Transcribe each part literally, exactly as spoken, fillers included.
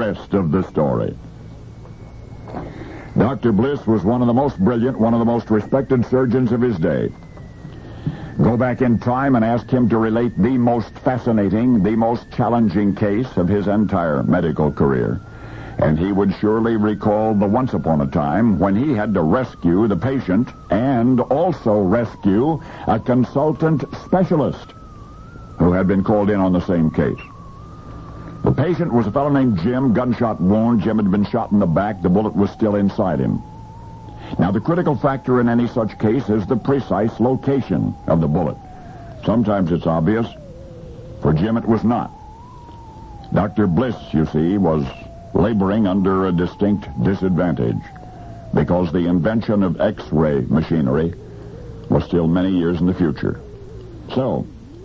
rest of the story. Doctor Bliss was one of the most brilliant, one of the most respected surgeons of his day. Go back in time and ask him to relate the most fascinating, the most challenging case of his entire medical career. And he would surely recall the once upon a time when he had to rescue the patient and also rescue a consultant specialist who had been called in on the same case. The patient was a fellow named Jim, gunshot wound. Jim had been shot in the back. The bullet was still inside him. Now, the critical factor in any such case is the precise location of the bullet. Sometimes it's obvious. For Jim, it was not. Doctor Bliss, you see, was laboring under a distinct disadvantage because the invention of X-ray machinery was still many years in the future. So,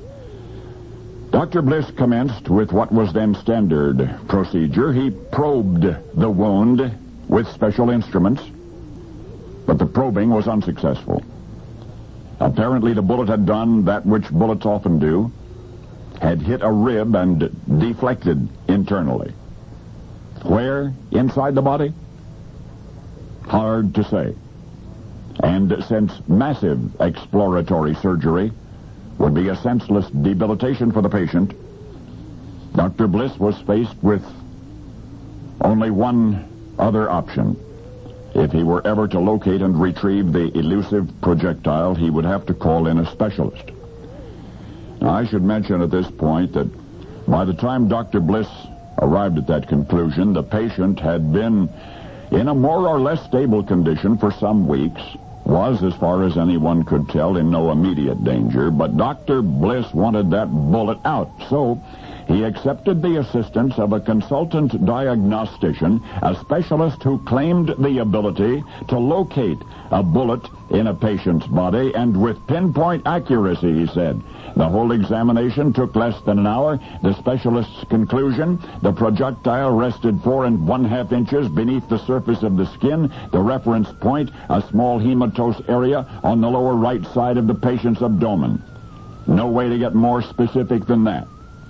Doctor Bliss commenced with what was then standard procedure. He probed the wound with special instruments, but the probing was unsuccessful. Apparently, the bullet had done that which bullets often do, had hit a rib and deflected internally. Where? Inside the body? Hard to say. And since massive exploratory surgery would be a senseless debilitation for the patient, Doctor Bliss was faced with only one other option. If he were ever to locate and retrieve the elusive projectile, he would have to call in a specialist. Now, I should mention at this point that by the time Doctor Bliss arrived at that conclusion, the patient had been in a more or less stable condition for some weeks, was, as far as anyone could tell, in no immediate danger, but Doctor Bliss wanted that bullet out, so he accepted the assistance of a consultant diagnostician, a specialist who claimed the ability to locate a bullet in a patient's body, and with pinpoint accuracy, he said. The whole examination took less than an hour. The specialist's conclusion: the projectile rested four and one-half inches beneath the surface of the skin. The reference point, a small hematose area on the lower right side of the patient's abdomen. No way to get more specific than that.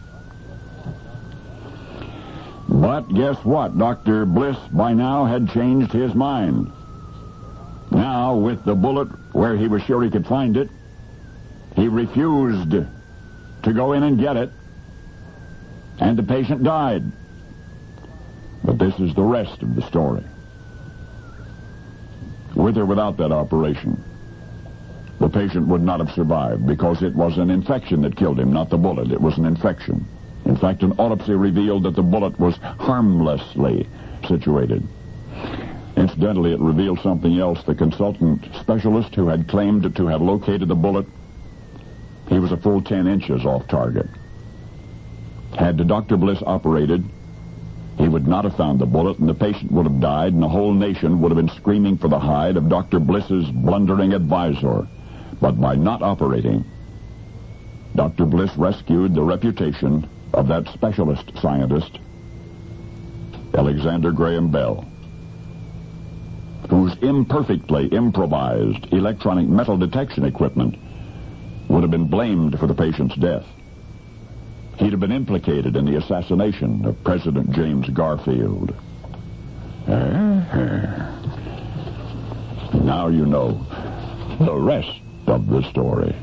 But guess what? Doctor Bliss by now had changed his mind. Now, with the bullet where he was sure he could find it, he refused to go in and get it, and the patient died. But this is the rest of the story. With or without that operation, the patient would not have survived because it was an infection that killed him, not the bullet. It was an infection. In fact, an autopsy revealed that the bullet was harmlessly situated. Incidentally, it revealed something else. The consultant specialist who had claimed to have located the bullet, he was a full ten inches off target. Had Doctor Bliss operated, he would not have found the bullet, and the patient would have died, and the whole nation would have been screaming for the hide of Doctor Bliss's blundering advisor. But by not operating, Doctor Bliss rescued the reputation of that specialist scientist, Alexander Graham Bell, whose imperfectly improvised electronic metal detection equipment would have been blamed for the patient's death. He'd have been implicated in the assassination of President James Garfield. Uh-huh. Now you know the rest of the story.